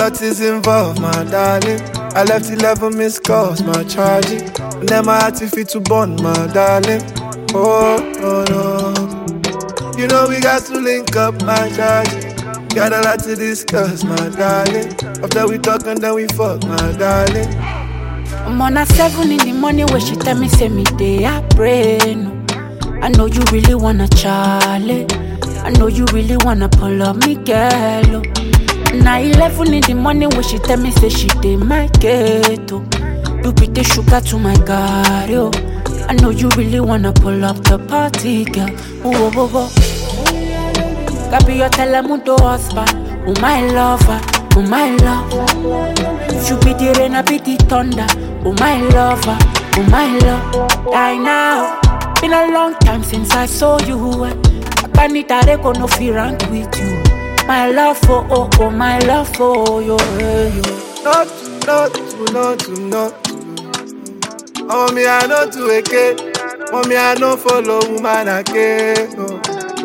lot is involved, my darling. I left 11 missed calls, my charging. And then my heart fit to bond, my darling. Oh, no, no. You know we got to link up, my charging. Got a lot to discuss, my darling. After we talk and then we fuck, my darling. I'm on a 7 in the morning where she tell me, say me day I pray, no. I know you really wanna Charlie. I know you really wanna pull up me girl. Now 11 in the morning when she tell me, say she dey my ghetto. You be the sugar to my God, yo. I know you really wanna pull up the party, girl. Oh, oh, oh. Gabi your telemundo husband. Oh my lover, oh my love. If you be the rain, I be the thunder. Oh my lover, oh my love. Die now. Been a long time since I saw you. I need to go no fear rank with you. My love for oh, my love for you. Not. Oh me I know to again. Oh me I know follow woman again. No.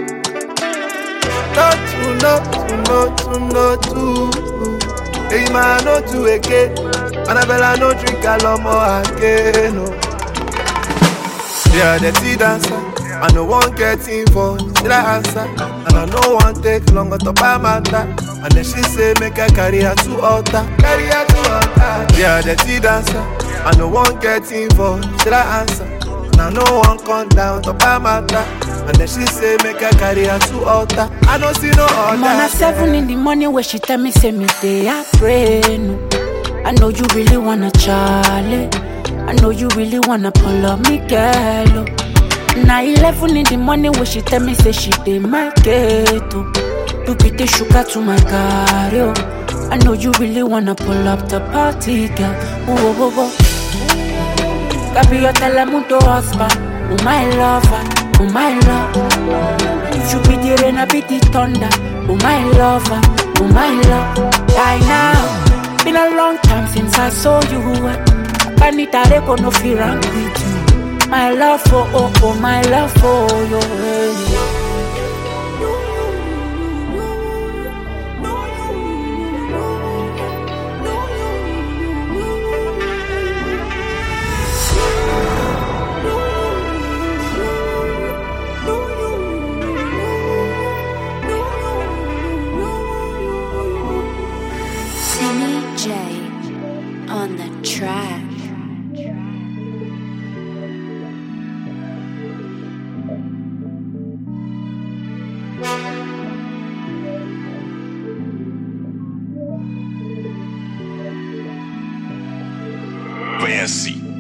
Not to. Hey man no to again. Annabella no drink a lot more again. No. Yeah, the tea dancer. I no one get involved. Did I answer? And I no one take longer to buy matter. And then she say make her carry her to altar. Carry her to altar. Yeah, the tea dancer. I no one get involved. Did I answer? And I no one come down to buy matter. And then she say make her carry her to altar. I don't see no altar. I'm on a 7 in the morning where she tell me, say me day I pray, no. I know you really wanna Charlie. I know you really wanna pull up me girl. Now 11 in the morning when she tell me, say she dey my ghetto. You be the sugar to my car, yo. I know you really wanna pull up the party, girl. Oh, oh, oh. Gabi your telemundo husband. Oh my lover, oh my love. If you be the rain, I be the thunder. Oh my lover, oh my love. Die now. Been a long time since I saw you. I need to go no fear rank with you. My love for oh, my love for you. Timmy J on the track. Fancy.